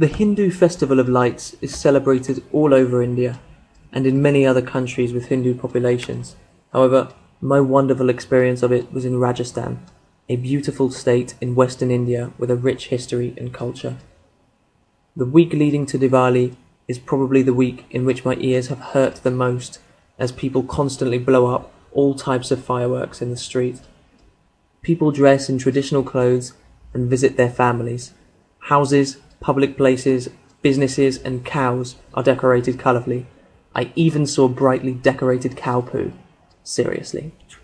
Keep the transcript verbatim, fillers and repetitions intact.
The Hindu Festival of Lights is celebrated all over India and in many other countries with Hindu populations. However, my wonderful experience of it was in Rajasthan, a beautiful state in western India with a rich history and culture. The week leading to Diwali is probably the week in which my ears have hurt the most, as people constantly blow up all types of fireworks in the street. People dress in traditional clothes and visit their families. Houses, public places, businesses and cows are decorated colourfully. I even saw brightly decorated cow poo. Seriously.